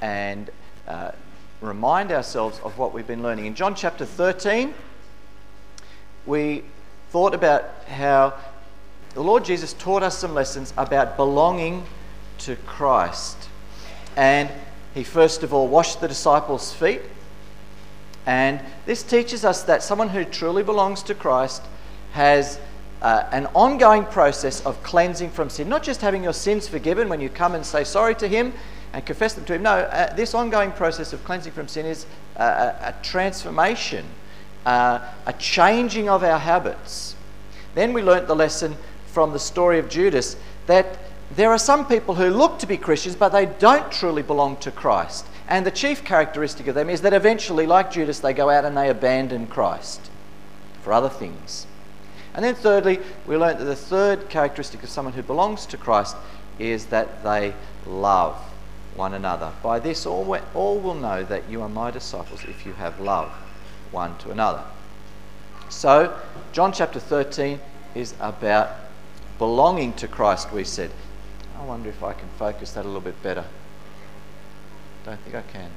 and remind ourselves of what we've been learning. In John chapter 13, we thought about how the Lord Jesus taught us some lessons about belonging to Christ. And he first of all washed the disciples' feet. And this teaches us that someone who truly belongs to Christ has an ongoing process of cleansing from sin. Not just having your sins forgiven when you come and say sorry to him and confess them to him. No, this ongoing process of cleansing from sin is a transformation, a changing of our habits. Then we learnt the lesson from the story of Judas that there are some people who look to be Christians but they don't truly belong to Christ. And the chief characteristic of them is that eventually, like Judas, they go out and they abandon Christ for other things. And then thirdly, we learnt that the third characteristic of someone who belongs to Christ is that they love one another. By this all will know that you are my disciples if you have love one to another. So, John chapter 13 is about belonging to Christ, we said. I wonder if I can focus that a little bit better. Don't think I can.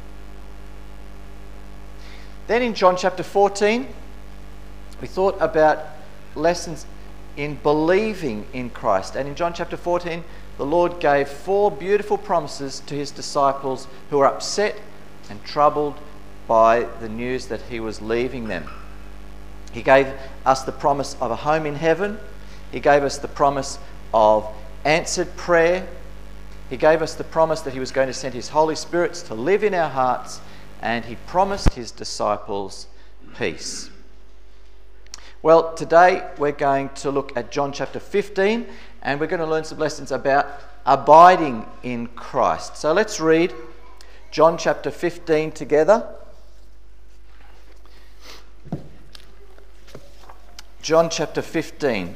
Then in John chapter 14, we thought about lessons in believing in Christ. And in John chapter 14, the Lord gave 4 beautiful promises to his disciples who were upset and troubled by the news that he was leaving them. He gave us the promise of a home in heaven. He gave us the promise of answered prayer. He gave us the promise that he was going to send his Holy Spirit to live in our hearts, and he promised his disciples peace. Well, today we're going to look at John chapter 15, and we're going to learn some lessons about abiding in Christ. So let's read John chapter 15 together. John chapter 15.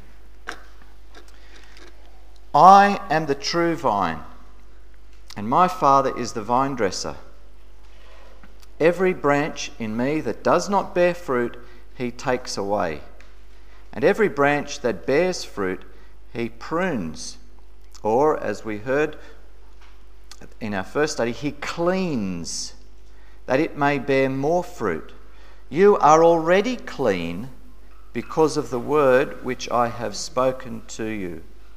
I am the true vine, and my Father is the vine dresser. Every branch in me that does not bear fruit, he takes away. And every branch that bears fruit, he prunes. Or, as we heard in our first study, he cleans, that it may bear more fruit. You are already clean because of the word which I have spoken to you.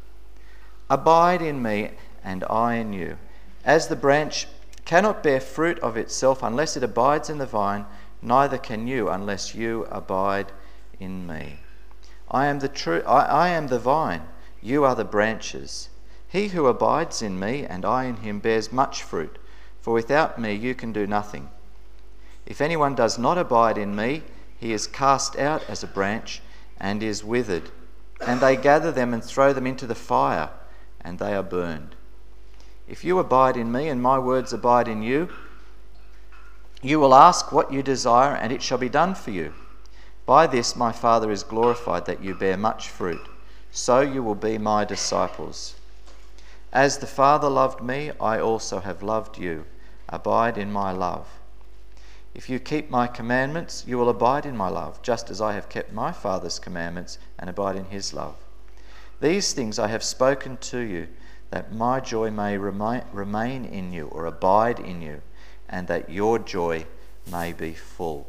Abide in me, and I in you. As the branch cannot bear fruit of itself unless it abides in the vine, neither can you unless you abide in me. I am the vine, you are the branches. He who abides in me and I in him bears much fruit, for without me you can do nothing. If anyone does not abide in me, he is cast out as a branch and is withered, and they gather them and throw them into the fire, and they are burned. If you abide in me and my words abide in you, you will ask what you desire, and it shall be done for you. By this my Father is glorified, that you bear much fruit. So you will be my disciples. As the Father loved me, I also have loved you. Abide in my love. If you keep my commandments, you will abide in my love, just as I have kept my Father's commandments and abide in his love. These things I have spoken to you, that my joy may remain in you, or abide in you, and that your joy may be full.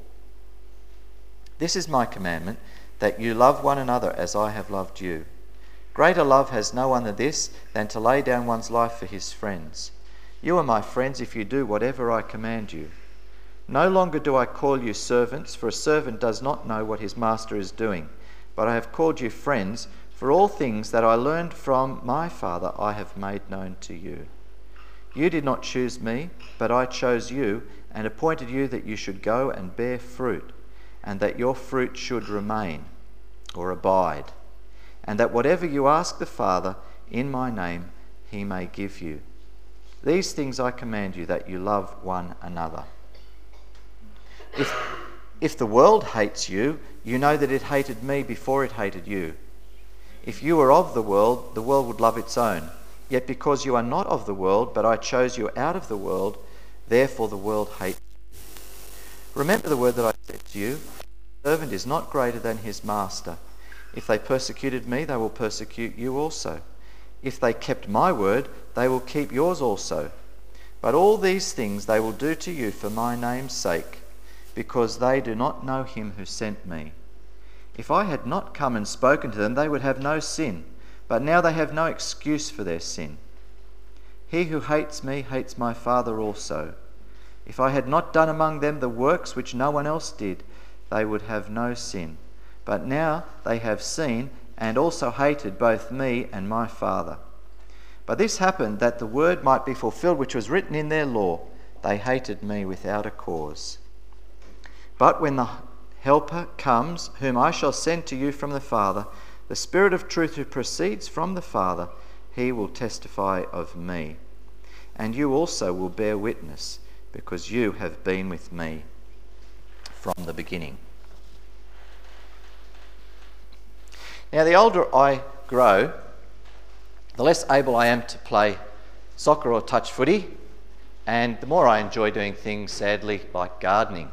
This is my commandment, that you love one another as I have loved you. Greater love has no one than this, than to lay down one's life for his friends. You are my friends if you do whatever I command you. No longer do I call you servants, for a servant does not know what his master is doing. But I have called you friends, for all things that I learned from my Father I have made known to you. You did not choose me, but I chose you, and appointed you that you should go and bear fruit, and that your fruit should remain, or abide, and that whatever you ask the Father in my name, he may give you. These things I command you, that you love one another. If the world hates you, you know that it hated me before it hated you. If you were of the world would love its own. Yet because you are not of the world, but I chose you out of the world, therefore the world hates you. Remember the word that I said to you, the servant is not greater than his master. If they persecuted me, they will persecute you also. If they kept my word, they will keep yours also. But all these things they will do to you for my name's sake, because they do not know him who sent me. If I had not come and spoken to them, they would have no sin, but now they have no excuse for their sin. He who hates me hates my Father also. If I had not done among them the works which no one else did, they would have no sin. But now they have seen and also hated both me and my Father. But this happened that the word might be fulfilled which was written in their law, they hated me without a cause. But when the Helper comes, whom I shall send to you from the Father, the Spirit of truth who proceeds from the Father, he will testify of me. And you also will bear witness, because you have been with me from the beginning. Now, the older I grow, the less able I am to play soccer or touch footy, and the more I enjoy doing things, sadly, like gardening.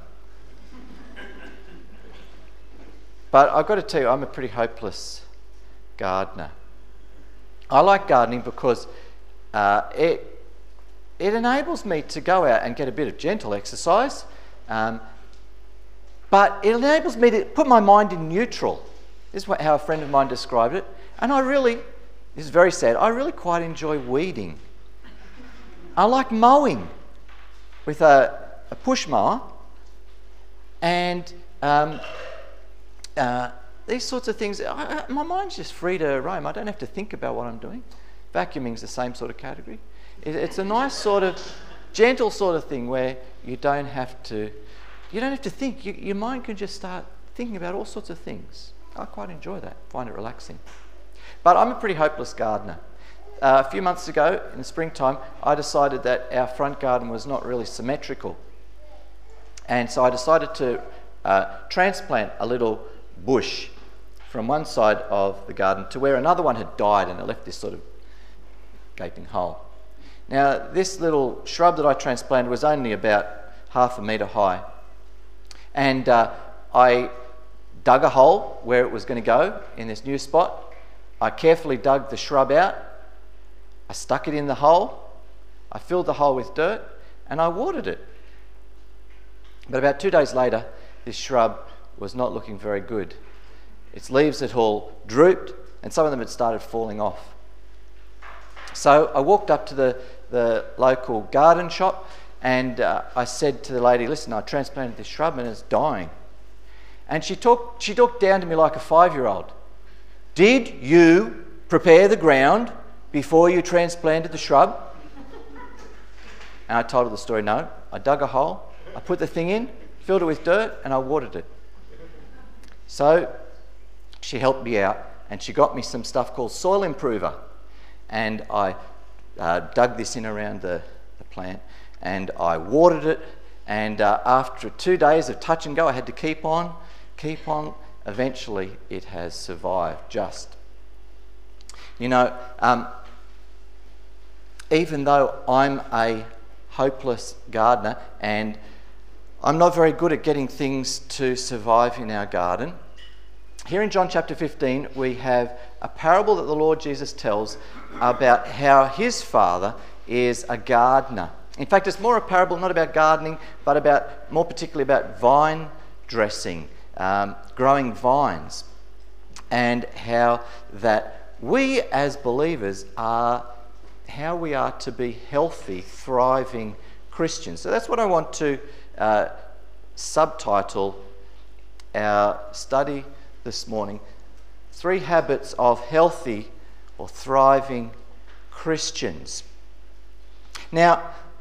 But I've got to tell you, I'm a pretty hopeless gardener. I like gardening because it enables me to go out and get a bit of gentle exercise, but it enables me to put my mind in neutral. This is how a friend of mine described it. And this is very sad, I really quite enjoy weeding. I like mowing with a push mower, and these sorts of things. My mind's just free to roam. I don't have to think about what I'm doing. Vacuuming's the same sort of category. It's a nice sort of gentle sort of thing where you don't have to think. Your mind can just start thinking about all sorts of things. I quite enjoy that, find it relaxing. But I'm a pretty hopeless gardener. A few months ago, in the springtime, I decided that our front garden was not really symmetrical. And so I decided to transplant a little bush from one side of the garden to where another one had died, and it left this sort of gaping hole. Now, this little shrub that I transplanted was only about 1/2 metre high. And I dug a hole where it was going to go in this new spot. I carefully dug the shrub out. I stuck it in the hole. I filled the hole with dirt, and I watered it. But about 2 days later, this shrub was not looking very good. Its leaves had all drooped, and some of them had started falling off. So I walked up to the local garden shop, and I said to the lady, "Listen, I transplanted this shrub and it's dying." And she talked down to me like a 5-year-old. "Did you prepare the ground before you transplanted the shrub?" And I told her the story. No, I dug a hole, I put the thing in, filled it with dirt, and I watered it. So she helped me out, and she got me some stuff called soil improver. And I dug this in around the plant, and I watered it. And after 2 days of touch and go, I had to keep on. Eventually, it has survived just. Even though I'm a hopeless gardener and I'm not very good at getting things to survive in our garden, here in John chapter 15, we have a parable that the Lord Jesus tells about how his Father is a gardener. In fact, it's more a parable not about gardening, but more particularly about vine dressing, growing vines, and how that we as believers how we are to be healthy, thriving Christians. So that's what I want to subtitle our study this morning: 3 habits of healthy or thriving Christians. Now,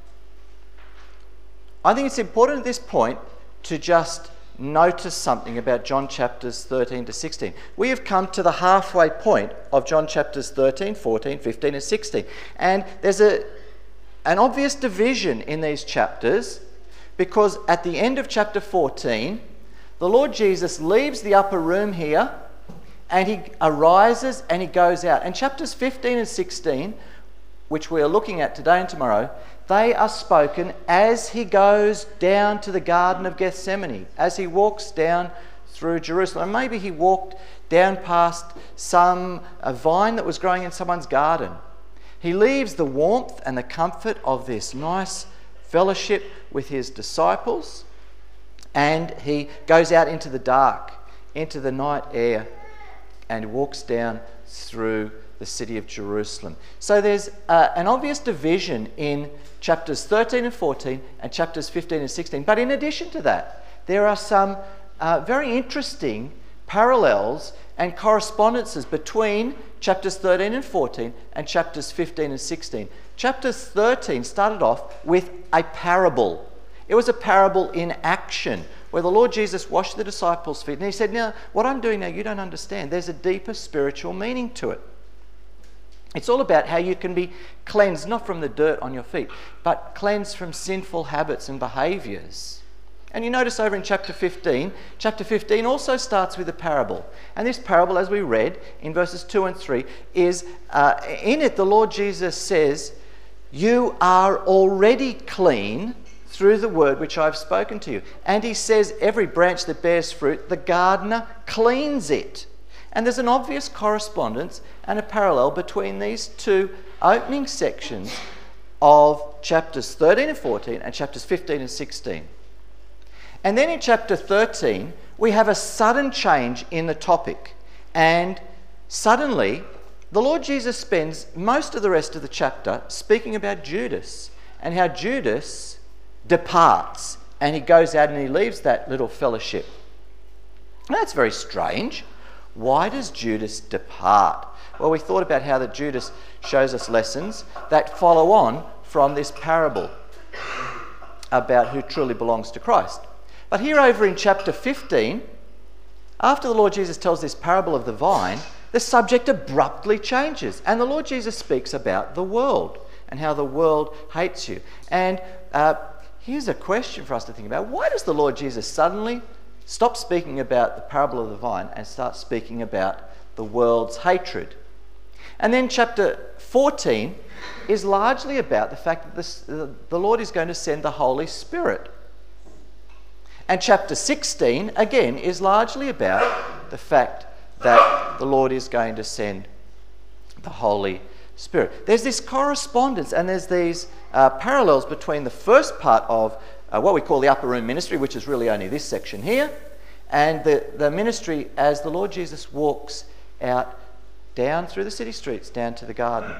I think it's important at this point to just notice something about John chapters 13 to 16. We have come to the halfway point of John chapters 13, 14, 15 and 16. And there's an obvious division in these chapters, because at the end of chapter 14, the Lord Jesus leaves the upper room here and he arises and he goes out. And chapters 15 and 16, which we are looking at today and tomorrow, they are spoken as he goes down to the Garden of Gethsemane, as he walks down through Jerusalem. Maybe he walked down past a vine that was growing in someone's garden. He leaves the warmth and the comfort of this nice fellowship with his disciples, and he goes out into the dark, into the night air, and walks down through the city of Jerusalem. So there's an obvious division in chapters 13 and 14 and chapters 15 and 16. But in addition to that, there are some very interesting parallels and correspondences between chapters 13 and 14 and chapters 15 and 16. Chapters 13 started off with a parable. It was a parable in action, where the Lord Jesus washed the disciples' feet. And he said, now, what I'm doing now, you don't understand. There's a deeper spiritual meaning to it. It's all about how you can be cleansed, not from the dirt on your feet, but cleansed from sinful habits and behaviours. And you notice over in chapter 15 also starts with a parable. And this parable, as we read in verses 2 and 3, is in it the Lord Jesus says, you are already clean through the word which I have spoken to you. And he says, every branch that bears fruit, the gardener cleans it. And there's an obvious correspondence and a parallel between these two opening sections of chapters 13 and 14 and chapters 15 and 16. And then in chapter 13, we have a sudden change in the topic. And suddenly, the Lord Jesus spends most of the rest of the chapter speaking about Judas and how Judas departs and he goes out and he leaves that little fellowship. Now, that's very strange. Why does Judas depart? Well, we thought about how that Judas shows us lessons that follow on from this parable about who truly belongs to Christ. But here over in chapter 15, after the Lord Jesus tells this parable of the vine, the subject abruptly changes. And the Lord Jesus speaks about the world and how the world hates you. And here's a question for us to think about. Why does the Lord Jesus suddenly stop speaking about the parable of the vine and start speaking about the world's hatred? And then chapter 14 is largely about the fact that the Lord is going to send the Holy Spirit. And chapter 16, again, is largely about the fact that the Lord is going to send the Holy Spirit. There's this correspondence and there's these parallels between the first part of what we call the upper room ministry, which is really only this section here, and the ministry as the Lord Jesus walks out down through the city streets, down to the garden.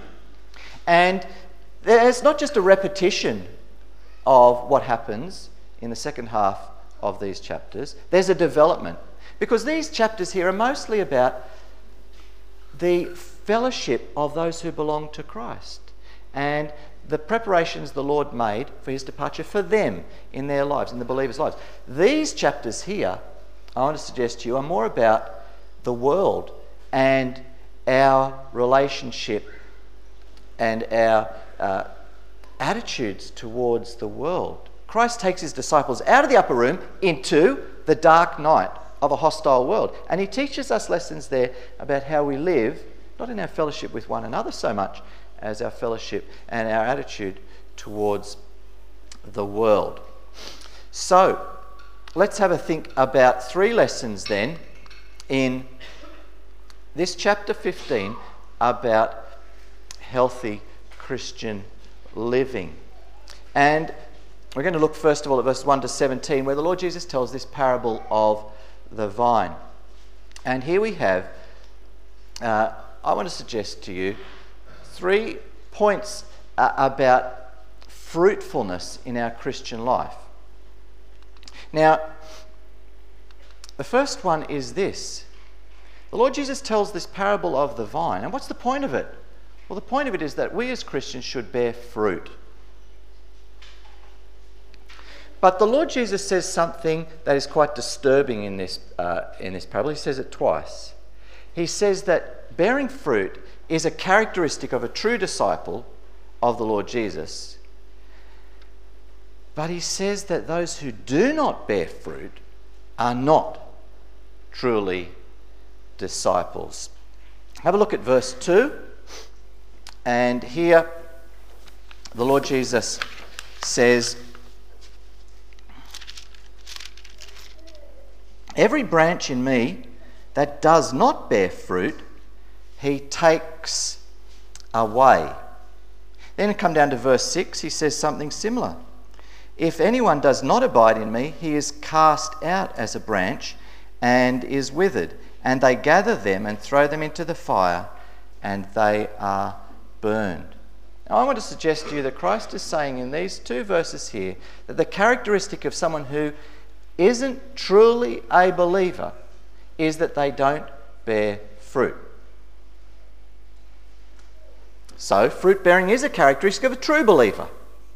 And there's not just a repetition of what happens in the second half of these chapters, there's a development. Because these chapters here are mostly about the fellowship of those who belong to Christ and the preparations the Lord made for his departure for them in their lives, in the believers' lives. These chapters here, I want to suggest to you, are more about the world and our relationship and our attitudes towards the world. Christ takes his disciples out of the upper room into the dark night of a hostile world. And he teaches us lessons there about how we live, not in our fellowship with one another so much as our fellowship and our attitude towards the world. So, let's have a think about 3 lessons then in this chapter 15 about healthy Christian living. And we're going to look first of all at verses 1 to 17, where the Lord Jesus tells this parable of the vine. And here we have, I want to suggest to you 3 points about fruitfulness in our Christian life. Now, the first one is this. The Lord Jesus tells this parable of the vine. And what's the point of it? Well, the point of it is that we as Christians should bear fruit. But the Lord Jesus says something that is quite disturbing in this parable. He says it twice. He says that bearing fruit is a characteristic of a true disciple of the Lord Jesus. But he says that those who do not bear fruit are not truly disciples. Have a look at verse 2. And here the Lord Jesus says, every branch in me that does not bear fruit, he takes away. Then come down to verse 6, he says something similar. If anyone does not abide in me, he is cast out as a branch and is withered, and they gather them and throw them into the fire, and they are burned. Now, I want to suggest to you that Christ is saying in these two verses here that the characteristic of someone who isn't truly a believer is that they don't bear fruit. So, fruit bearing is a characteristic of a true believer.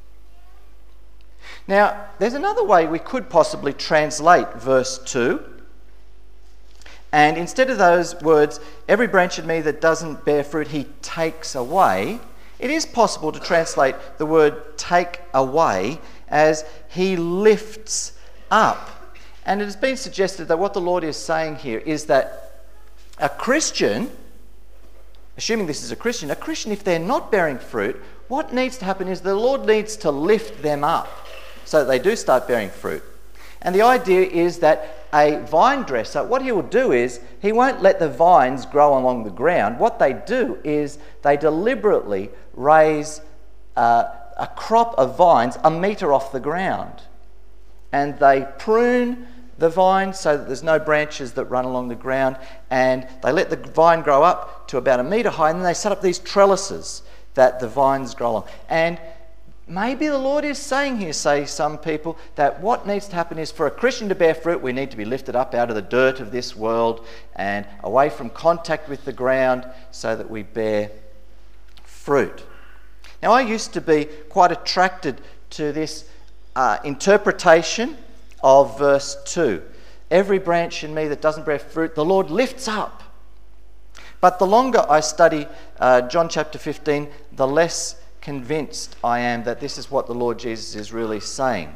Now, there's another way we could possibly translate verse 2. And instead of those words, every branch in me that doesn't bear fruit, he takes away, it is possible to translate the word take away as he lifts up. And it has been suggested that what the Lord is saying here is that a Christian, assuming this is a Christian, if they're not bearing fruit, what needs to happen is the Lord needs to lift them up so that they do start bearing fruit. And the idea is that a vine dresser, what he will do is he won't let the vines grow along the ground. What they do is they deliberately raise a crop of vines a metre off the ground. And they prune the vine so that there's no branches that run along the ground, and they let the vine grow up to about a metre high, and then they set up these trellises that the vines grow along. And maybe the Lord is saying here, say some people, that what needs to happen is for a Christian to bear fruit, we need to be lifted up out of the dirt of this world and away from contact with the ground so that we bear fruit. Now, I used to be quite attracted to this interpretation of verse 2. Every branch in me that doesn't bear fruit, the Lord lifts up. But the longer I study John chapter 15, the less convinced I am that this is what the Lord Jesus is really saying.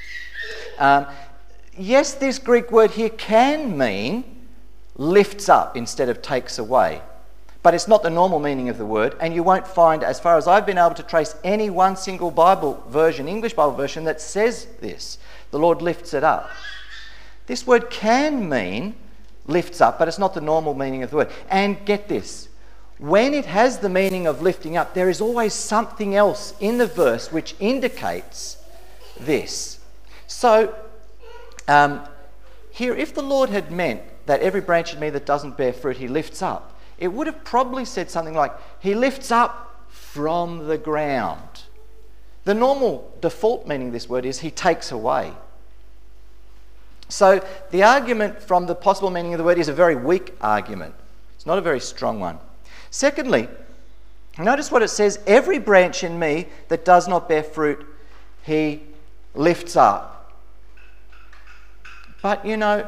Yes, this Greek word here can mean lifts up instead of takes away, but it's not the normal meaning of the word, and you won't find, as far as I've been able to trace, any one single Bible version, English Bible version, that says this. The Lord lifts it up. This word can mean lifts up, but it's not the normal meaning of the word. And get this, when it has the meaning of lifting up, there is always something else in the verse which indicates this. So, here, if the Lord had meant that every branch in me that doesn't bear fruit, he lifts up, it would have probably said something like, he lifts up from the ground. The normal default meaning of this word is he takes away. So the argument from the possible meaning of the word is a very weak argument. It's not a very strong one. Secondly, notice what it says, every branch in me that does not bear fruit, he lifts up. But you know,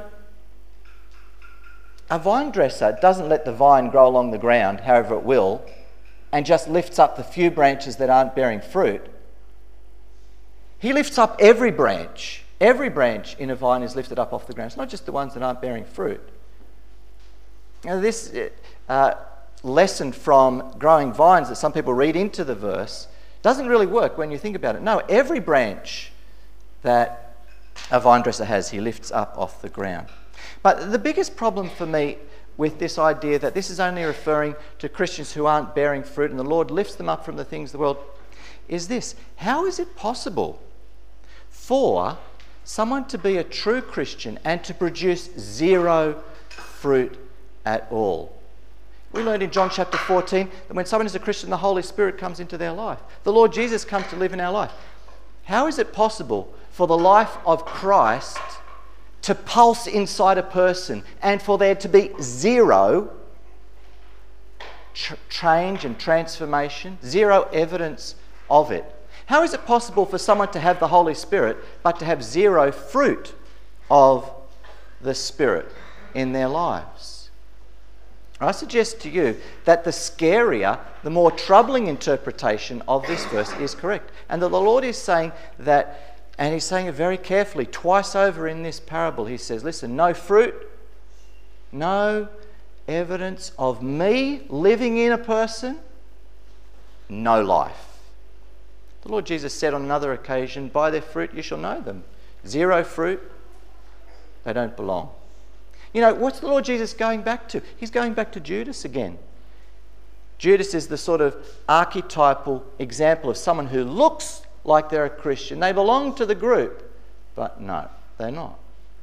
a vine dresser doesn't let the vine grow along the ground, however it will, and just lifts up the few branches that aren't bearing fruit. He lifts up every branch. Every branch in a vine is lifted up off the ground. It's not just the ones that aren't bearing fruit. Now, this lesson from growing vines that some people read into the verse doesn't really work when you think about it. No, every branch that a vine dresser has, he lifts up off the ground. But the biggest problem for me with this idea that this is only referring to Christians who aren't bearing fruit and the Lord lifts them up from the things of the world is this. How is it possible for someone to be a true Christian and to produce zero fruit at all? We learned in John chapter 14 that when someone is a Christian, the Holy Spirit comes into their life. The Lord Jesus comes to live in our life. How is it possible for the life of Christ to pulse inside a person and for there to be zero change and transformation, zero evidence of it? How is it possible for someone to have the Holy Spirit but to have zero fruit of the Spirit in their lives? I suggest to you that the scarier, the more troubling interpretation of this verse is correct. And that the Lord is saying that, and he's saying it very carefully, twice over in this parable. He says, listen, no fruit, no evidence of me living in a person, no life. The Lord Jesus said on another occasion, by their fruit you shall know them. Zero fruit, they don't belong. You know, what's the Lord Jesus going back to? He's going back to Judas again. Judas is the sort of archetypal example of someone who looks like they're a Christian. They belong to the group, but no, they're not.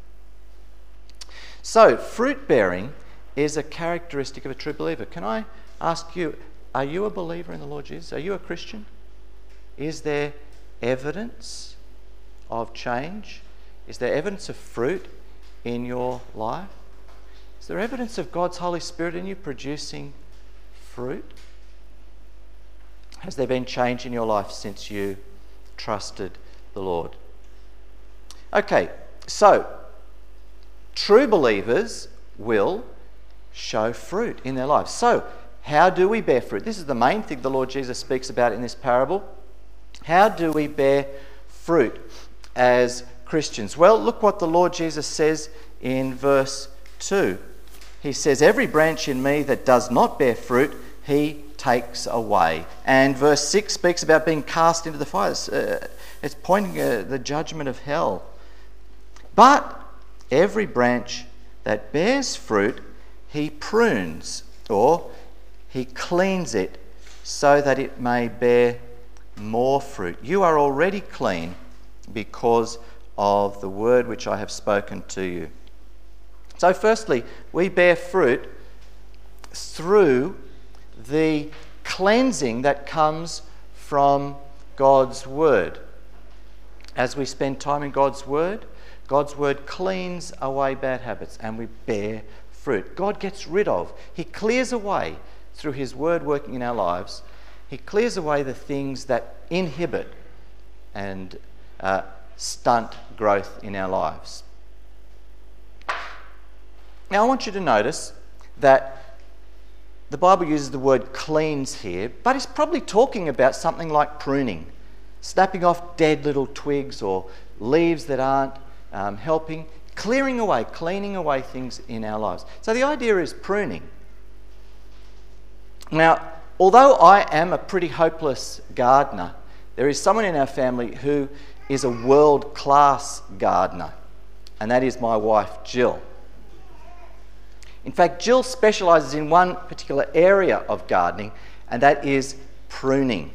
So, fruit bearing is a characteristic of a true believer. Can I ask you, are you a believer in the Lord Jesus? Are you a Christian? Is there evidence of change? Is there evidence of fruit in your life? Is there evidence of God's Holy Spirit in you producing fruit? Has there been change in your life since you trusted the Lord? Okay, so true believers will show fruit in their lives. So, how do we bear fruit? This is the main thing the Lord Jesus speaks about in this parable. How do we bear fruit as Christians? Well, look what the Lord Jesus says in verse 2. He says, "Every branch in me that does not bear fruit, he takes away." And verse 6 speaks about being cast into the fire. It's pointing at the judgment of hell. But every branch that bears fruit, he prunes, or he cleans it, so that it may bear more fruit. You are already clean because of the word which I have spoken to you. So firstly, we bear fruit through the cleansing that comes from God's word. As we spend time in God's word cleans away bad habits and we bear fruit. God gets rid of, he clears away through his word working in our lives, he clears away the things that inhibit and stunt growth in our lives. Now I want you to notice that the Bible uses the word cleans here, but it's probably talking about something like pruning, snapping off dead little twigs or leaves that aren't helping, clearing away, cleaning away things in our lives. So the idea is pruning. Now, although I am a pretty hopeless gardener, there is someone in our family who is a world-class gardener, and that is my wife, Jill. In fact, Jill specialises in one particular area of gardening, and that is pruning.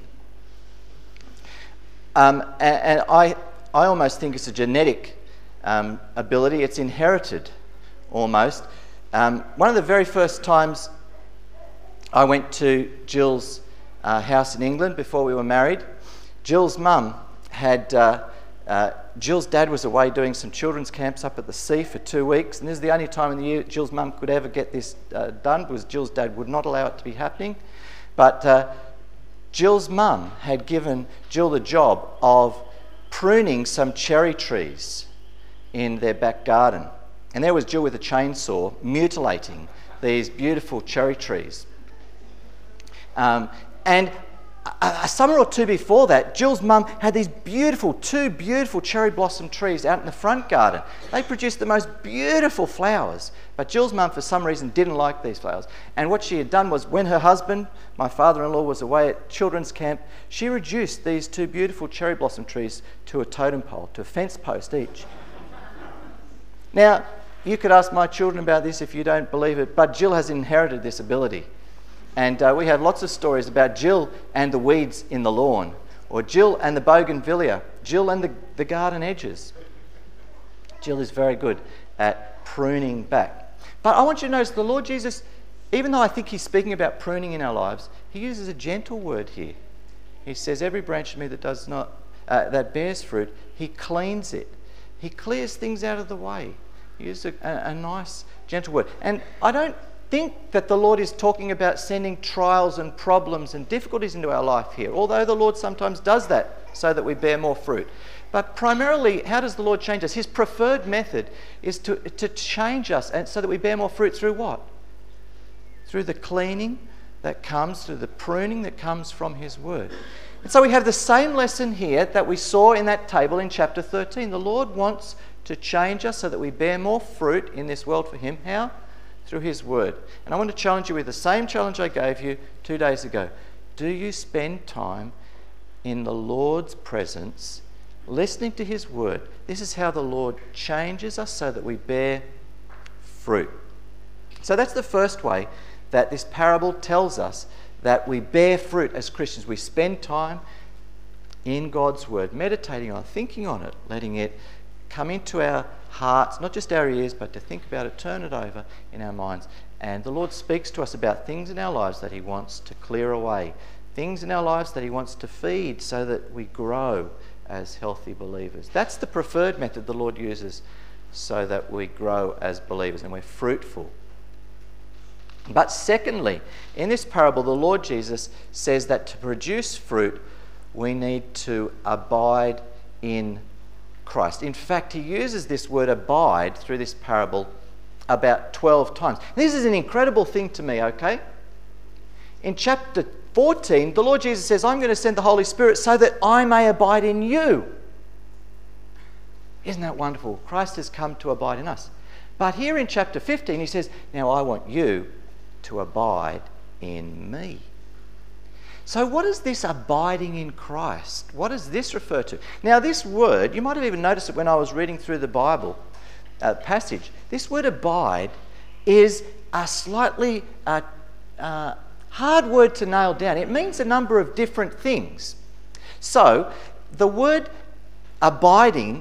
And I almost think it's a genetic ability. It's inherited, almost. One of the very first times I went to Jill's house in England before we were married, Jill's mum had... Jill's dad was away doing some children's camps up at the sea for 2 weeks, and this is the only time in the year Jill's mum could ever get this done, because Jill's dad would not allow it to be happening. But Jill's mum had given Jill the job of pruning some cherry trees in their back garden. And there was Jill with a chainsaw mutilating these beautiful cherry trees. And a summer or two before that, Jill's mum had these two beautiful cherry blossom trees out in the front garden. They produced the most beautiful flowers, but Jill's mum for some reason didn't like these flowers. And what she had done was, when her husband, my father-in-law, was away at children's camp, she reduced these two beautiful cherry blossom trees to a totem pole, to a fence post each. Now, you could ask my children about this if you don't believe it, but Jill has inherited this ability. And we have lots of stories about Jill and the weeds in the lawn, or Jill and the bougainvillea, Jill and the garden edges. Jill is very good at pruning back. But I want you to notice the Lord Jesus, even though I think he's speaking about pruning in our lives, he uses a gentle word here. He says, "Every branch in me that does not, that bears fruit, he cleans it." He clears things out of the way. He uses a nice, gentle word. And I don't think that the Lord is talking about sending trials and problems and difficulties into our life here, although the Lord sometimes does that so that we bear more fruit. But primarily, how does the Lord change us? His preferred method is to change us, and so that we bear more fruit through what? Through the cleaning that comes, through the pruning that comes from his word. And so we have the same lesson here that we saw in that table in chapter 13. The Lord wants to change us so that we bear more fruit in this world for him. How? Through his word. And I want to challenge you with the same challenge I gave you 2 days ago. Do you spend time in the Lord's presence, listening to his word? This is how the Lord changes us so that we bear fruit. So that's the first way that this parable tells us that we bear fruit as Christians. We spend time in God's Word, meditating on it, thinking on it, letting it come into our hearts, not just our ears, but to think about it, turn it over in our minds. And the Lord speaks to us about things in our lives that He wants to clear away, things in our lives that He wants to feed so that we grow as healthy believers. That's the preferred method the Lord uses so that we grow as believers and we're fruitful. But secondly, in this parable, the Lord Jesus says that to produce fruit, we need to abide in Christ. In fact, He uses this word abide through this parable about 12 times. This is an incredible thing to me, okay? In chapter 14, the Lord Jesus says, I'm going to send the Holy Spirit so that I may abide in you. Isn't that wonderful? Christ has come to abide in us. But here in chapter 15, He says, now I want you to abide in me. So what is this abiding in Christ? What does this refer to? Now this word, you might have even noticed it when I was reading through the Bible passage. This word abide is a slightly hard word to nail down. It means a number of different things. So the word abiding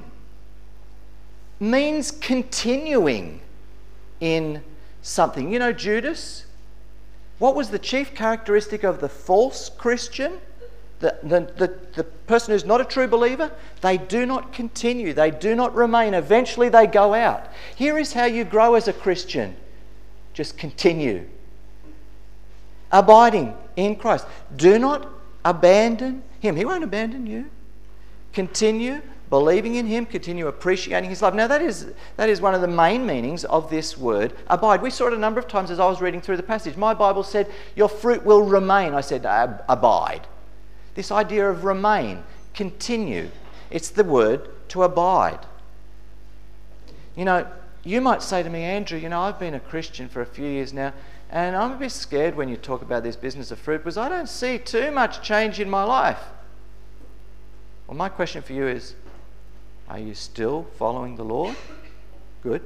means continuing in something. You know Judas? What was the chief characteristic of the false Christian? The person who's not a true believer? They do not continue. They do not remain. Eventually they go out. Here is how you grow as a Christian. Just continue. Abiding in Christ. Do not abandon Him. He won't abandon you. Continue believing in Him, continue appreciating His love. Now that is one of the main meanings of this word, abide. We saw it a number of times as I was reading through the passage. My Bible said, your fruit will remain. I said, abide. This idea of remain, continue. It's the word to abide. You know, you might say to me, Andrew, you know, I've been a Christian for a few years now, and I'm a bit scared when you talk about this business of fruit because I don't see too much change in my life. Well, my question for you is, are you still following the Lord? Good.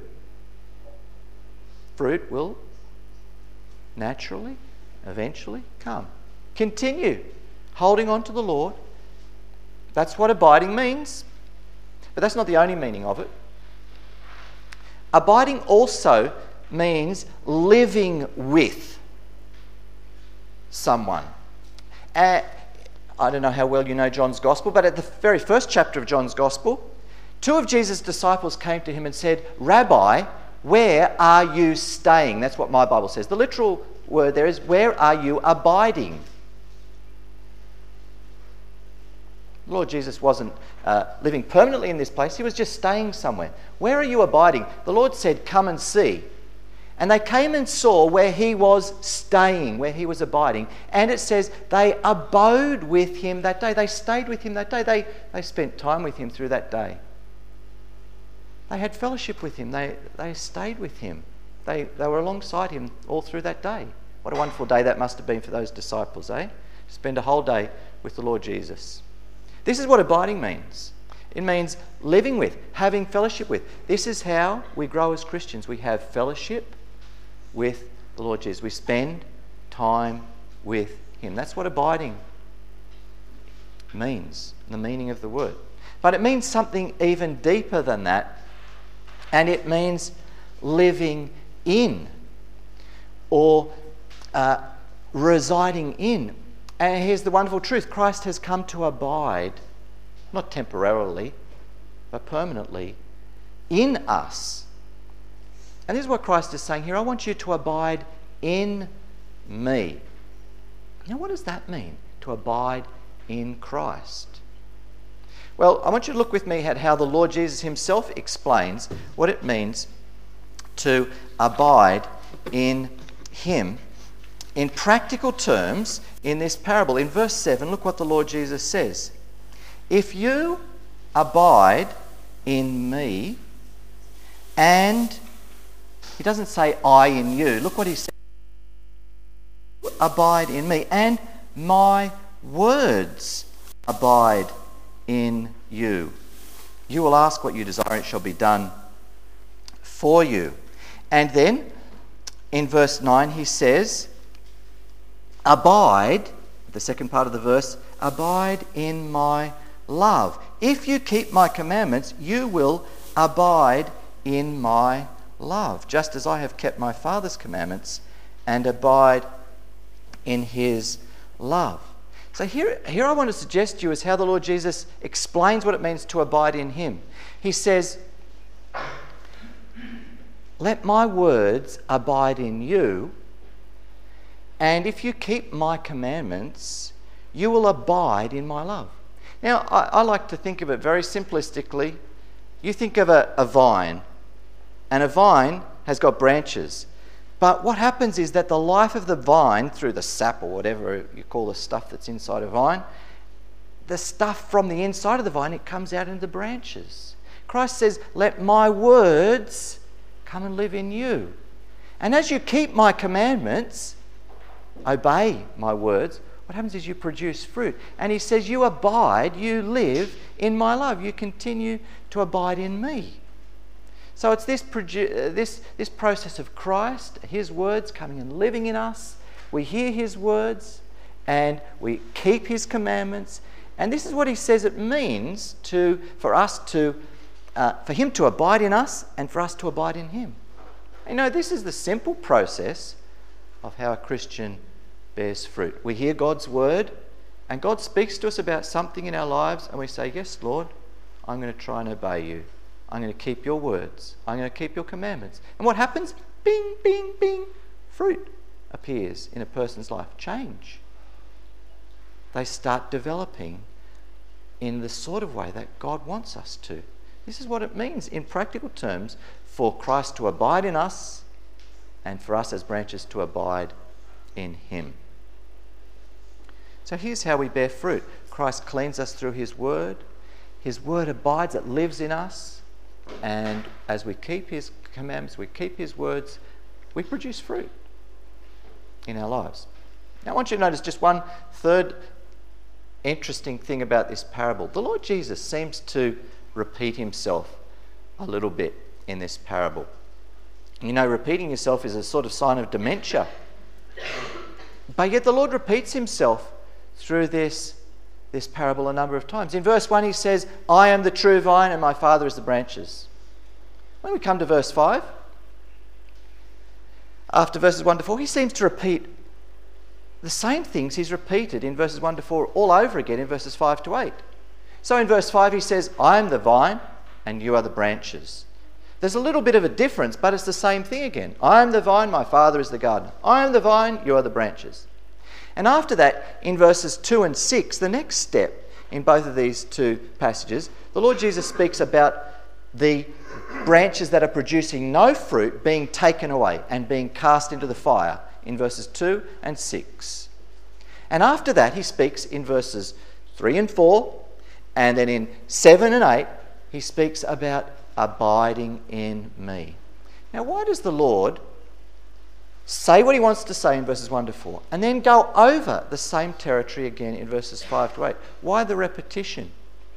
Fruit will naturally, eventually come. Continue holding on to the Lord. That's what abiding means. But that's not the only meaning of it. Abiding also means living with someone. I don't know how well you know John's Gospel, but at the very first chapter of John's Gospel, two of Jesus' disciples came to him and said, Rabbi, where are you staying? That's what my Bible says. The literal word there is, where are you abiding? The Lord Jesus wasn't living permanently in this place. He was just staying somewhere. Where are you abiding? The Lord said, come and see. And they came and saw where He was staying, where He was abiding. And it says they abode with Him that day. They stayed with Him that day. They spent time with Him through that day. They had fellowship with Him. They stayed with Him. They were alongside Him all through that day. What a wonderful day that must have been for those disciples, eh? Spend a whole day with the Lord Jesus. This is what abiding means. It means living with, having fellowship with. This is how we grow as Christians. We have fellowship with the Lord Jesus. We spend time with Him. That's what abiding means, the meaning of the word. But it means something even deeper than that, and it means living in or residing in. And here's the wonderful truth. Christ has come to abide, not temporarily, but permanently, in us. And this is what Christ is saying here. I want you to abide in me. Now, what does that mean, to abide in Christ? Well, I want you to look with me at how the Lord Jesus Himself explains what it means to abide in Him. In practical terms, in this parable, in verse 7, look what the Lord Jesus says. If you abide in me, and He doesn't say I in you. Look what He says. Abide in me, and my words abide in you. You will ask what you desire, and it shall be done for you. And then, in verse 9, He says, abide, the second part of the verse, abide in my love. If you keep my commandments, you will abide in my love, just as I have kept my Father's commandments and abide in his love. So here I want to suggest to you is how the Lord Jesus explains what it means to abide in him. He says, let my words abide in you, and if you keep my commandments, you will abide in my love. Now, I like to think of it very simplistically. You think of a vine, and a vine has got branches. But what happens is that the life of the vine, through the sap or whatever you call the stuff that's inside a vine, the stuff from the inside of the vine, it comes out into the branches. Christ says, let my words come and live in you. And as you keep my commandments, obey my words, what happens is you produce fruit. And he says, you abide, you live in my love. You continue to abide in me. So it's this process of Christ, his words coming and living in us. We hear his words and we keep his commandments. And this is what he says it means for him to abide in us and for us to abide in him. You know, this is the simple process of how a Christian bears fruit. We hear God's word and God speaks to us about something in our lives and we say, yes, Lord, I'm going to try and obey you. I'm going to keep your words. I'm going to keep your commandments. And what happens? Bing, bing, bing. Fruit appears in a person's life. Change. They start developing in the sort of way that God wants us to. This is what it means in practical terms for Christ to abide in us and for us as branches to abide in him. So here's how we bear fruit. Christ cleans us through his word. His word abides, it lives in us. And as we keep his commandments, we keep his words, we produce fruit in our lives. Now I want you to notice just one third interesting thing about this parable. The Lord Jesus seems to repeat himself a little bit in this parable. You know, repeating yourself is a sort of sign of dementia. But yet the Lord repeats himself through this parable a number of times. In verse 1 he says, I am the true vine and my Father is the branches. When we come to verse 5, after verses 1 to 4, he seems to repeat the same things he's repeated in verses 1 to 4 all over again in verses 5 to 8. So in verse 5 he says, I am the vine and you are the branches. There's a little bit of a difference, but it's the same thing again. I am the vine, my Father is the gardener. I am the vine, you are the branches. And after that, in verses 2 and 6, the next step in both of these two passages, the Lord Jesus speaks about the branches that are producing no fruit being taken away and being cast into the fire in verses 2 and 6. And after that, he speaks in verses 3 and 4, and then in 7 and 8, he speaks about abiding in me. Now, why does the Lord say what he wants to say in verses 1 to 4 and then go over the same territory again in verses 5 to 8? Why the repetition?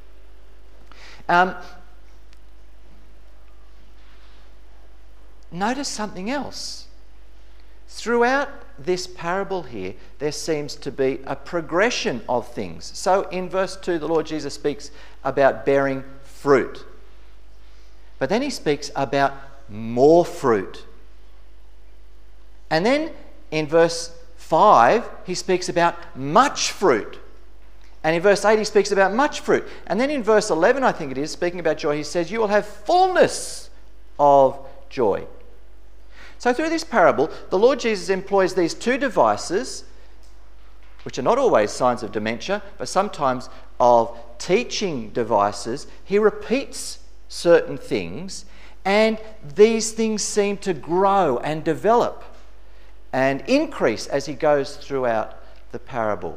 Notice something else. Throughout this parable here, there seems to be a progression of things. So in verse 2, the Lord Jesus speaks about bearing fruit. But then he speaks about more fruit. And then in verse 5, he speaks about much fruit. And in verse 8, he speaks about much fruit. And then in verse 11, I think it is, speaking about joy, he says, you will have fullness of joy. So through this parable, the Lord Jesus employs these two devices, which are not always signs of dementia, but sometimes of teaching devices. He repeats certain things, and these things seem to grow and develop and increase as he goes throughout the parable.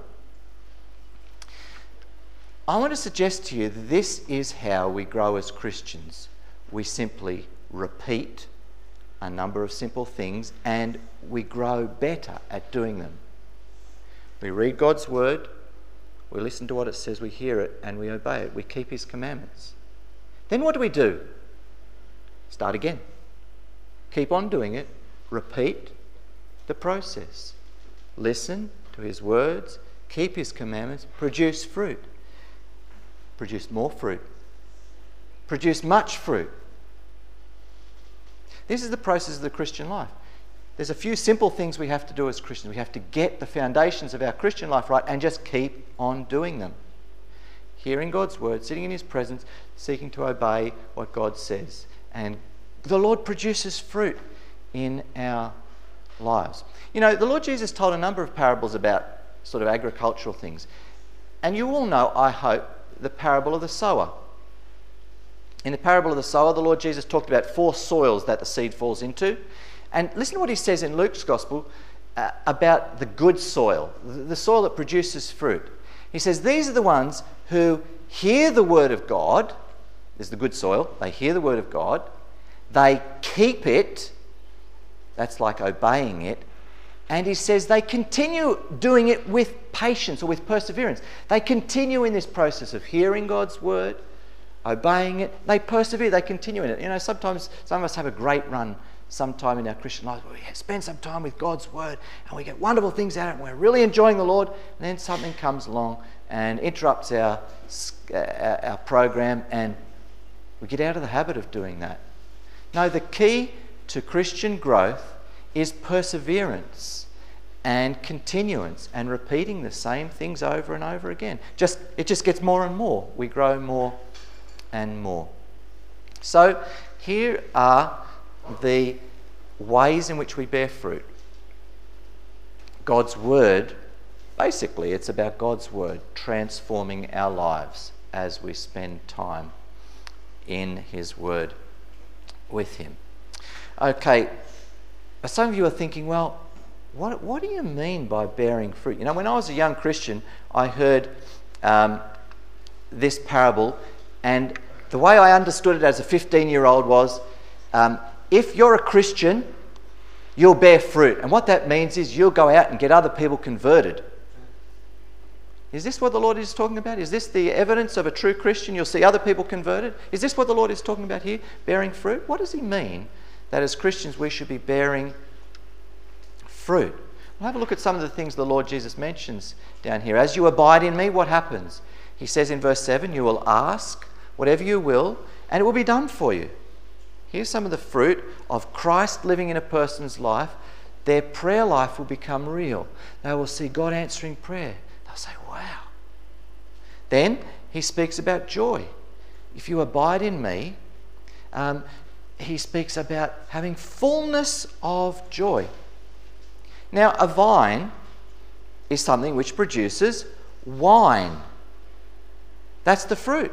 I want to suggest to you that this is how we grow as Christians. We simply repeat a number of simple things and we grow better at doing them. We read God's word, we listen to what it says, we hear it and we obey it. We keep his commandments. Then what do? Start again. Keep on doing it. Repeat the process. Listen to his words, keep his commandments, produce fruit. Produce more fruit. Produce much fruit. This is the process of the Christian life. There's a few simple things we have to do as Christians. We have to get the foundations of our Christian life right and just keep on doing them. Hearing God's word, sitting in his presence, seeking to obey what God says. And the Lord produces fruit in our lives. You know, the Lord Jesus told a number of parables about sort of agricultural things. And you all know, I hope, the parable of the sower. In the parable of the sower, the Lord Jesus talked about 4 soils that the seed falls into. And listen to what he says in Luke's Gospel about the good soil, the soil that produces fruit. He says, these are the ones who hear the word of God. There's the good soil. They hear the word of God. They keep it. That's like obeying it. And he says they continue doing it with patience or with perseverance. They continue in this process of hearing God's word, obeying it. They persevere. They continue in it. You know, sometimes some of us have a great run sometime in our Christian lives where we spend some time with God's word and we get wonderful things out of it and we're really enjoying the Lord, and then something comes along and interrupts our program and we get out of the habit of doing that. No, the key to Christian growth is perseverance and continuance and repeating the same things over and over again. It just gets more and more. We grow more and more. So here are the ways in which we bear fruit. God's word, basically it's about God's word transforming our lives as we spend time in his word with him. Okay, some of you are thinking, well, what do you mean by bearing fruit? You know, when I was a young Christian, I heard this parable, and the way I understood it as a 15-year-old was, if you're a Christian, you'll bear fruit. And what that means is you'll go out and get other people converted. Is this what the Lord is talking about? Is this the evidence of a true Christian? You'll see other people converted? Is this what the Lord is talking about here? Bearing fruit? What does he mean that as Christians we should be bearing fruit? We'll have a look at some of the things the Lord Jesus mentions down here. As you abide in me, what happens? He says in verse 7, you will ask whatever you will, and it will be done for you. Here's some of the fruit of Christ living in a person's life. Their prayer life will become real. They will see God answering prayer. They'll say, wow. Then he speaks about joy. If you abide in me, he speaks about having fullness of joy. Now, a vine is something which produces wine. That's the fruit.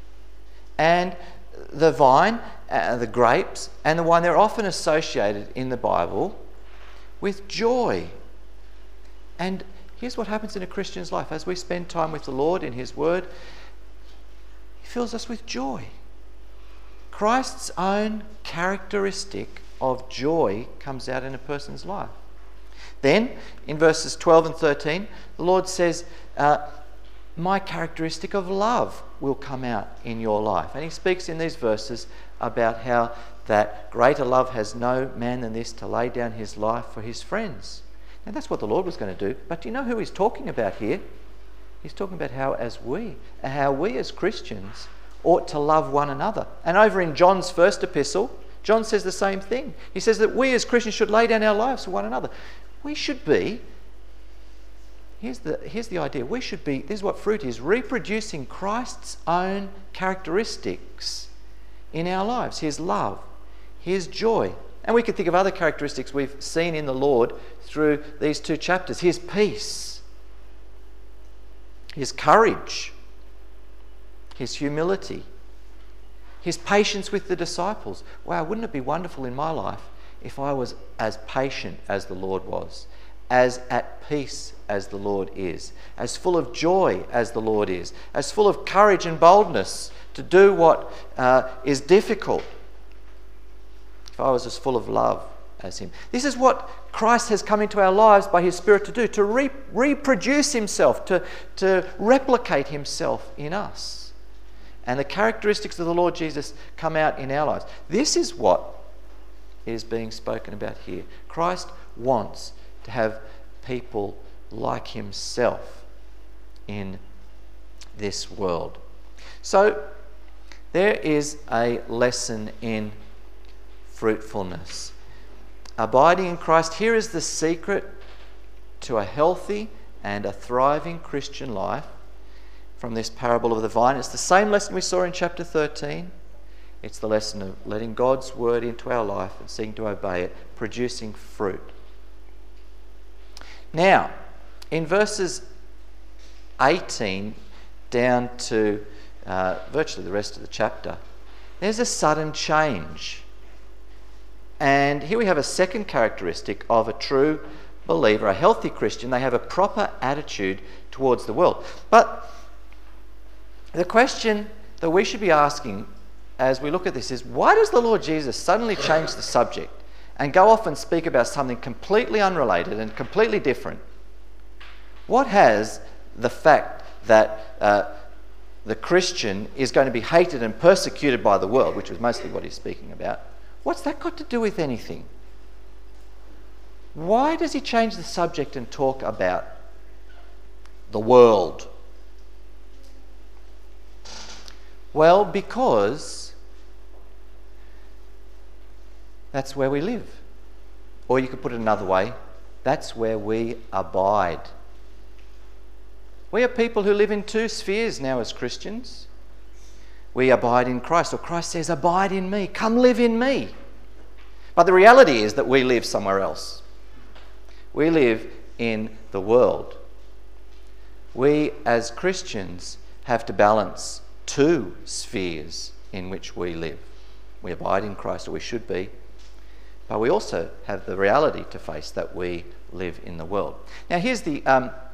And the vine, the grapes, and the wine, they're often associated in the Bible with joy. And here's what happens in a Christian's life. As we spend time with the Lord in his word, he fills us with joy. Christ's own characteristic of joy comes out in a person's life. Then, in verses 12 and 13, the Lord says, my characteristic of love will come out in your life. And he speaks in these verses about how that greater love has no man than this, to lay down his life for his friends. And that's what the Lord was going to do. But do you know who he's talking about here? He's talking about how we as Christians ought to love one another. And over in John's first epistle, John says the same thing. He says that we as Christians should lay down our lives for one another. We should be, here's the idea, we should be, this is what fruit is, reproducing Christ's own characteristics in our lives. His love, his joy. And we could think of other characteristics we've seen in the Lord through these 2 chapters. His peace, his courage, his humility, his patience with the disciples. Wow, wouldn't it be wonderful in my life if I was as patient as the Lord was, as at peace as the Lord is, as full of joy as the Lord is, as full of courage and boldness to do what is difficult, if I was as full of love as him. This is what Christ has come into our lives by his Spirit to do, to reproduce himself, to replicate himself in us. And the characteristics of the Lord Jesus come out in our lives. This is what is being spoken about here. Christ wants to have people like himself in this world. So there is a lesson in fruitfulness. Abiding in Christ, here is the secret to a healthy and a thriving Christian life from this parable of the vine. It's the same lesson we saw in chapter 13. It's the lesson of letting God's word into our life and seeking to obey it, producing fruit. Now, in verses 18 down to virtually the rest of the chapter, there's a sudden change. And here we have a second characteristic of a true believer, a healthy Christian. They have a proper attitude towards the world. But the question that we should be asking as we look at this is, why does the Lord Jesus suddenly change the subject and go off and speak about something completely unrelated and completely different? What has the fact that the Christian is going to be hated and persecuted by the world, which was mostly what he's speaking about, what's that got to do with anything? Why does he change the subject and talk about the world? Well, because that's where we live. Or you could put it another way, that's where we abide. We are people who live in two spheres now as Christians. We abide in Christ, or Christ says, abide in me, come live in me. But the reality is that we live somewhere else. We live in the world. We as Christians have to balance two spheres in which we live. We abide in Christ, or we should be, but we also have the reality to face that we live in the world. Now here's the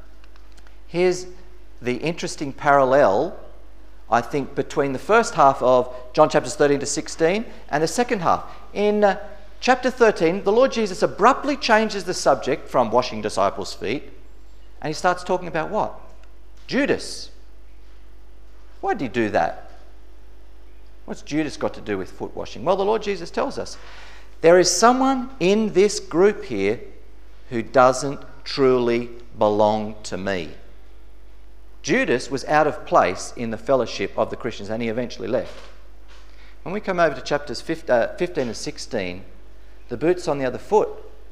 interesting parallel, I think, between the first half of John chapters 13 to 16 and the second half. In chapter 13, the Lord Jesus abruptly changes the subject from washing disciples' feet, and he starts talking about what? Judas. Why did he do that? What's Judas got to do with foot washing? Well, the Lord Jesus tells us there is someone in this group here who doesn't truly belong to me. Judas was out of place in the fellowship of the Christians, and he eventually left. When we come over to chapters 15 and 16, the boot's on the other foot.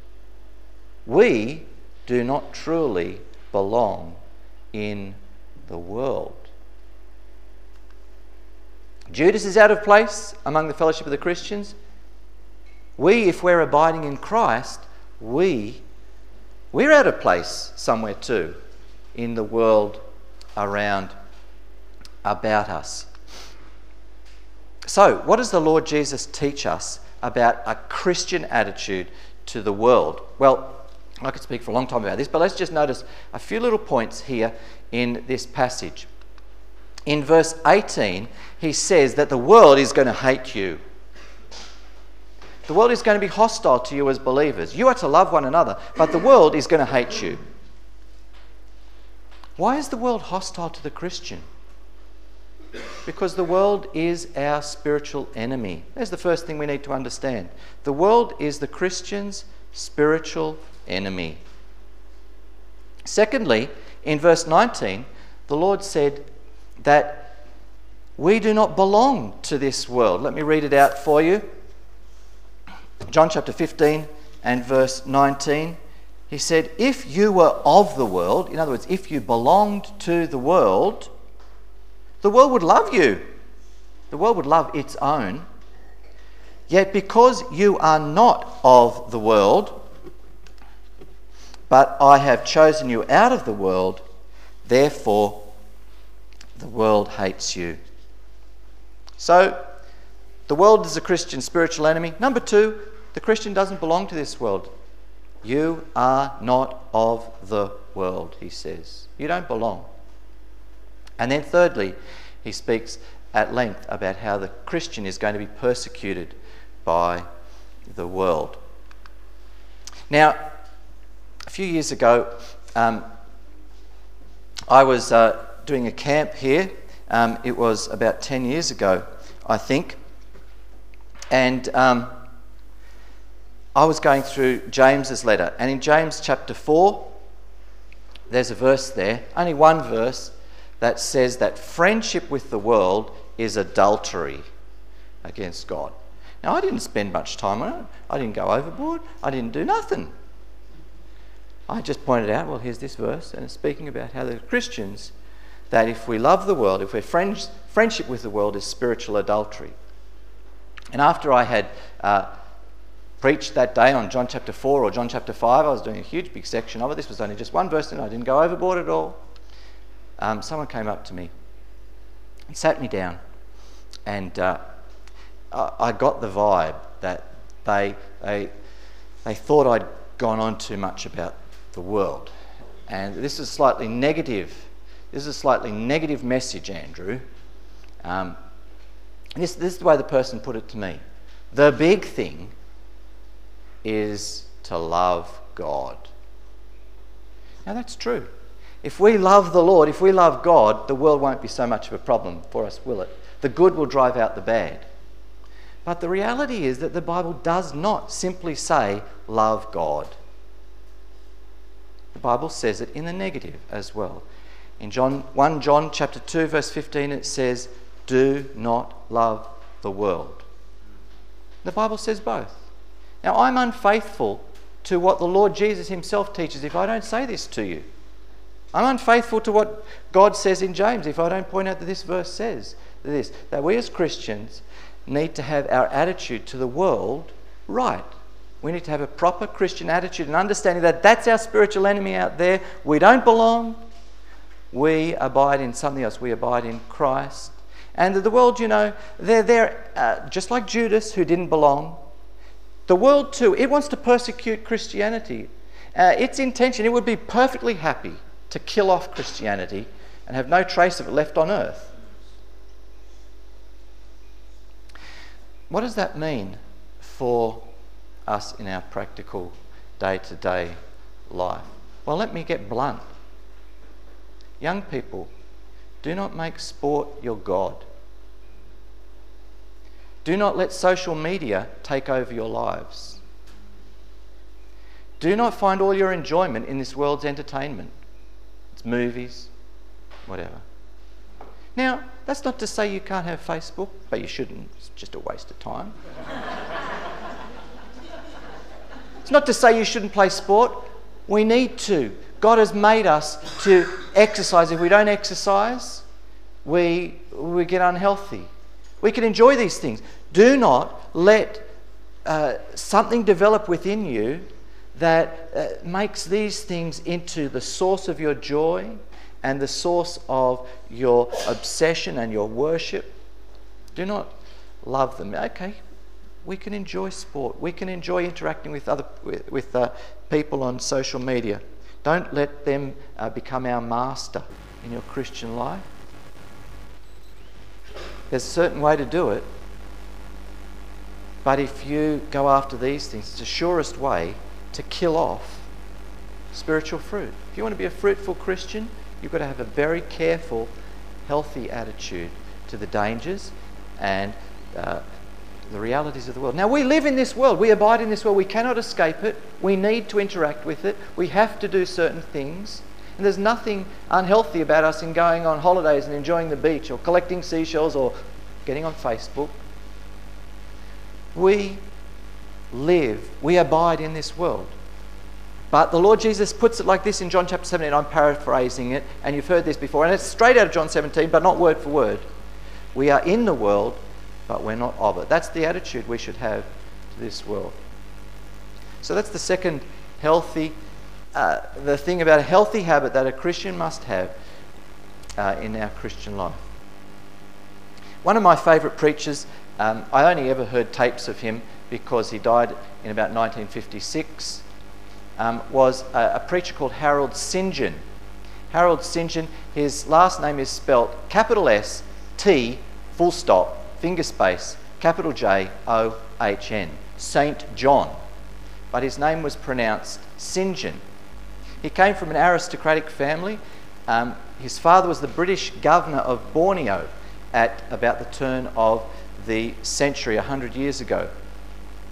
We do not truly belong in the world. Judas is out of place among the fellowship of the Christians. We, if we're abiding in Christ, we're out of place somewhere too in the world around about us. So, what does the Lord Jesus teach us about a Christian attitude to the world? Well, I could speak for a long time about this, but let's just notice a few little points here in this passage. In verse 18, he says that the world is going to hate you. The world is going to be hostile to you as believers. You are to love one another, but the world is going to hate you. Why is the world hostile to the Christian? Because the world is our spiritual enemy. There's the first thing we need to understand. The world is the Christian's spiritual enemy. Secondly, in verse 19, the Lord said that we do not belong to this world. Let me read it out for you. John chapter 15 and verse 19. He said, if you were of the world, in other words, if you belonged to the world would love you. The world would love its own. Yet because you are not of the world, but I have chosen you out of the world, therefore the world hates you. So, the world is a Christian's spiritual enemy. Number two, the Christian doesn't belong to this world. You are not of the world, he says. You don't belong. And then thirdly, he speaks at length about how the Christian is going to be persecuted by the world. Now, a few years ago, I was doing a camp here. It was about 10 years ago, I think. And I was going through James's letter. And in James chapter 4, there's a verse there, only one verse, that says that friendship with the world is adultery against God. Now, I didn't spend much time on it. I didn't go overboard. I didn't do nothing. I just pointed out, well, here's this verse, and it's speaking about how the Christians, that if we love the world, if we're friendship with the world is spiritual adultery. And after I had preached that day on John chapter 4 or John chapter 5, I was doing a huge big section of it. This was only just one verse, and I didn't go overboard at all. Someone came up to me. He sat me down, and I got the vibe that they thought I'd gone on too much about the world. And this is slightly negative. This is a slightly negative message, Andrew. This is the way the person put it to me. The big thing is to love God. Now that's true. If we love the Lord, if we love God, the world won't be so much of a problem for us, will it? The good will drive out the bad. But the reality is that the Bible does not simply say, love God. The Bible says it in the negative as well. In 1 John chapter 2, verse 15, it says, do not love the world. The Bible says both. Now, I'm unfaithful to what the Lord Jesus himself teaches if I don't say this to you. I'm unfaithful to what God says in James if I don't point out that this verse says this, that we as Christians need to have our attitude to the world right. We need to have a proper Christian attitude and understanding that that's our spiritual enemy out there. We don't belong. We abide in something else. We abide in Christ. And the world, you know, they're there just like Judas, who didn't belong. The world too, it wants to persecute Christianity. Its intention, it would be perfectly happy to kill off Christianity and have no trace of it left on earth. What does that mean for us in our practical day-to-day life? Well, let me get blunt. Young people, do not make sport your God. Do not let social media take over your lives. Do not find all your enjoyment in this world's entertainment. It's movies, whatever. Now, that's not to say you can't have Facebook, but you shouldn't. It's just a waste of time. It's not to say you shouldn't play sport. We need to. God has made us to exercise. If we don't exercise, we get unhealthy. We can enjoy these things. Do not let something develop within you that makes these things into the source of your joy and the source of your obsession and your worship. Do not love them. Okay, we can enjoy sport. We can enjoy interacting with people on social media. Don't let them become our master in your Christian life. There's a certain way to do it. But if you go after these things, it's the surest way to kill off spiritual fruit. If you want to be a fruitful Christian, you've got to have a very careful, healthy attitude to the dangers and the realities of the world. Now, we live in this world. We abide in this world. We cannot escape it. We need to interact with it. We have to do certain things. And there's nothing unhealthy about us in going on holidays and enjoying the beach or collecting seashells or getting on Facebook. We live, we abide in this world. But the Lord Jesus puts it like this in John chapter 17. I'm paraphrasing it, and you've heard this before. And it's straight out of John 17, but not word for word. We are in the world, but we're not of it. That's the attitude we should have to this world. So that's the second healthy, the thing about a healthy habit that a Christian must have in our Christian life. One of my favourite preachers, I only ever heard tapes of him because he died in about 1956, was a preacher called Harold St. John. Harold St. John, his last name is spelt capital S, T, full stop, finger space, capital J, O, H, N. St. John. But his name was pronounced St. John. He came from an aristocratic family. His father was the British governor of Borneo at about the turn of the century, 100 years ago.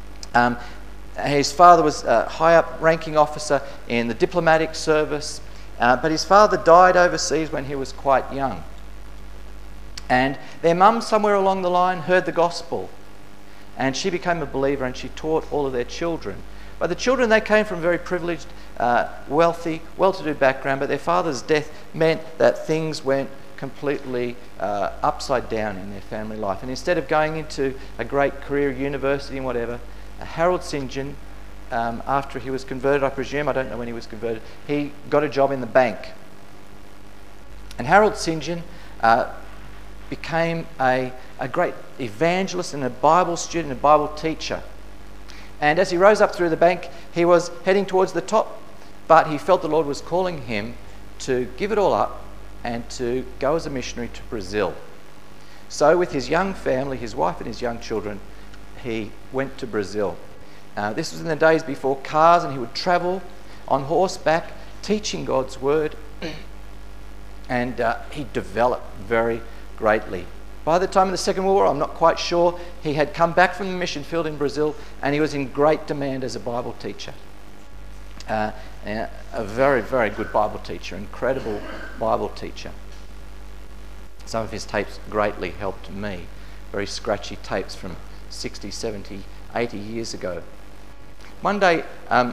His father was a high-up ranking officer in the diplomatic service. but his father died overseas when he was quite young. And their mum, somewhere along the line, heard the gospel, and she became a believer, and she taught all of their children. But the children, they came from a very privileged, wealthy, well-to-do background, but their father's death meant that things went completely upside down in their family life. And instead of going into a great career, university and whatever, Harold St. John, after he was converted, I presume, I don't know when he was converted, he got a job in the bank. And Harold St. John became a great evangelist and a Bible student, a Bible teacher. And as he rose up through the bank, he was heading towards the top, but he felt the Lord was calling him to give it all up and to go as a missionary to Brazil. So with his young family, his wife and his young children, he went to Brazil. This was in the days before cars, and he would travel on horseback teaching God's word, and he developed very greatly. By the time of the Second World War, I'm not quite sure, he had come back from the mission field in Brazil, and he was in great demand as a Bible teacher. A very, very good Bible teacher, incredible Bible teacher. Some of his tapes greatly helped me. Very scratchy tapes from 60, 70, 80 years ago. One day,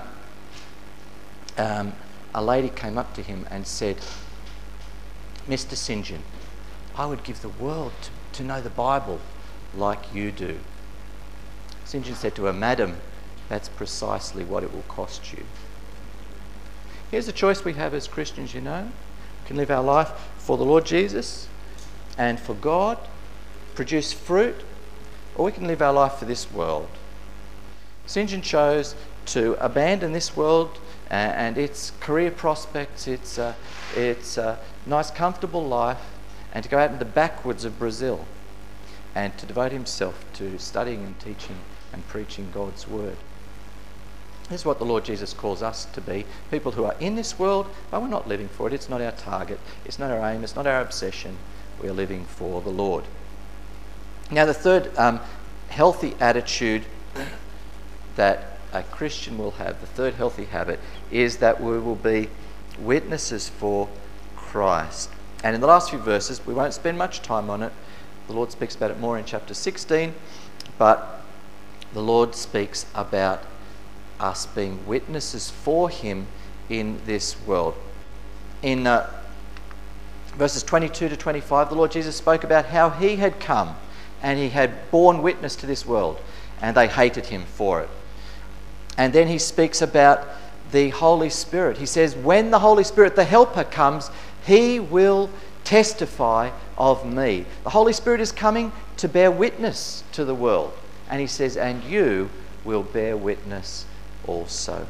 a lady came up to him and said, "Mr. St. John, I would give the world to know the Bible like you do." St. John said to her, "Madam, that's precisely what it will cost you." Here's a choice we have as Christians, you know. We can live our life for the Lord Jesus and for God, produce fruit, or we can live our life for this world. St. John chose to abandon this world and its career prospects, its nice, comfortable life, and to go out in the backwoods of Brazil and to devote himself to studying and teaching and preaching God's word. This is what the Lord Jesus calls us to be, people who are in this world, but we're not living for it. It's not our target. It's not our aim. It's not our obsession. We're living for the Lord. Now, the third healthy attitude that a Christian will have, the third healthy habit, is that we will be witnesses for Christ. And in the last few verses, we won't spend much time on it. The Lord speaks about it more in chapter 16, but the Lord speaks about us being witnesses for him in this world. In verses 22 to 25, the Lord Jesus spoke about how he had come and he had borne witness to this world, and they hated him for it. And then he speaks about the Holy Spirit. He says, when the Holy Spirit, the Helper, comes, he will testify of me. The Holy Spirit is coming to bear witness to the world. And he says, and you will bear witness also.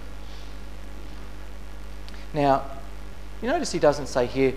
Now, you notice he doesn't say here,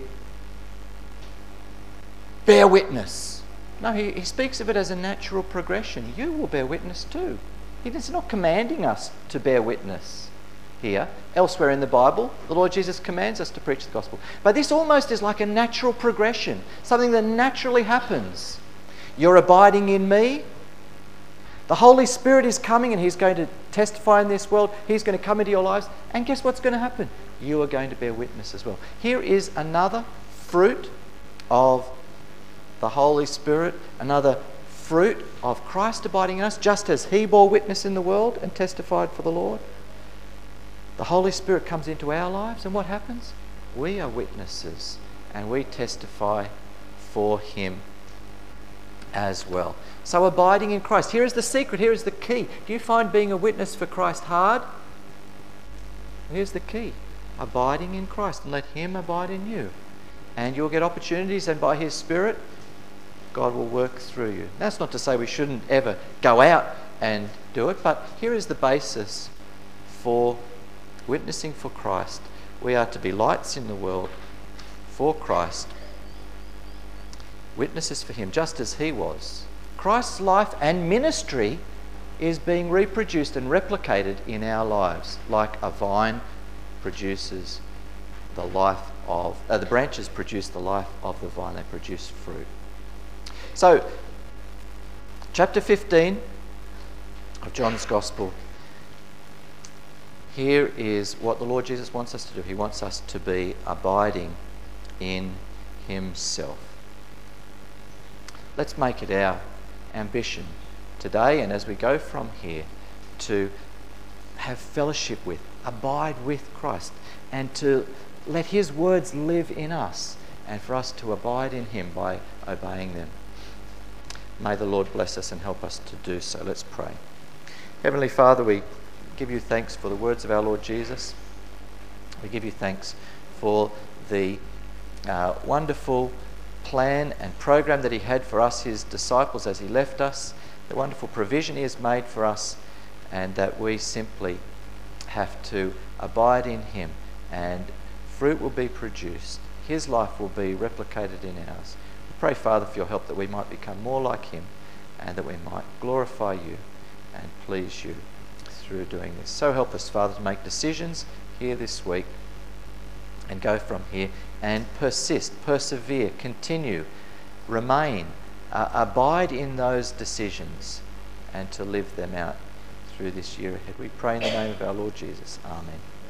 bear witness. No, he speaks of it as a natural progression. You will bear witness too. He's not commanding us to bear witness here. Elsewhere in the Bible, the Lord Jesus commands us to preach the gospel. But this almost is like a natural progression, something that naturally happens. You're abiding in me. The Holy Spirit is coming and he's going to testify in this world. He's going to come into your lives. And guess what's going to happen? You are going to bear witness as well. Here is another fruit of the Holy Spirit, another fruit of Christ abiding in us, just as he bore witness in the world and testified for the Lord. The Holy Spirit comes into our lives, and what happens? We are witnesses and we testify for him as well. So abiding in Christ. Here is the secret. Here is the key. Do you find being a witness for Christ hard? Here's the key. Abiding in Christ, and let him abide in you. And you'll get opportunities, and by his Spirit, God will work through you. That's not to say we shouldn't ever go out and do it, but here is the basis for witnessing for Christ. We are to be lights in the world for Christ. Witnesses for him, just as he was. Christ's life and ministry is being reproduced and replicated in our lives, like a vine produces the life of... the branches produce the life of the vine. They produce fruit. So, chapter 15 of John's Gospel. here is what the Lord Jesus wants us to do. He wants us to be abiding in himself. Let's make it our ambition today and as we go from here to have fellowship with, abide with Christ, and to let his words live in us, and for us to abide in him by obeying them. May the Lord bless us and help us to do so. Let's pray. Heavenly Father, we give you thanks for the words of our Lord Jesus. We give you thanks for the wonderful plan and program that he had for us, his disciples, as he left us, the wonderful provision he has made for us, and that we simply have to abide in him, and fruit will be produced. His life will be replicated in ours. We pray, Father, for your help that we might become more like him, and that we might glorify you and please you through doing this. So help us, Father, to make decisions here this week and go from here and persist, persevere, continue, remain, abide in those decisions and to live them out through this year ahead. We pray in the name of our Lord Jesus. Amen.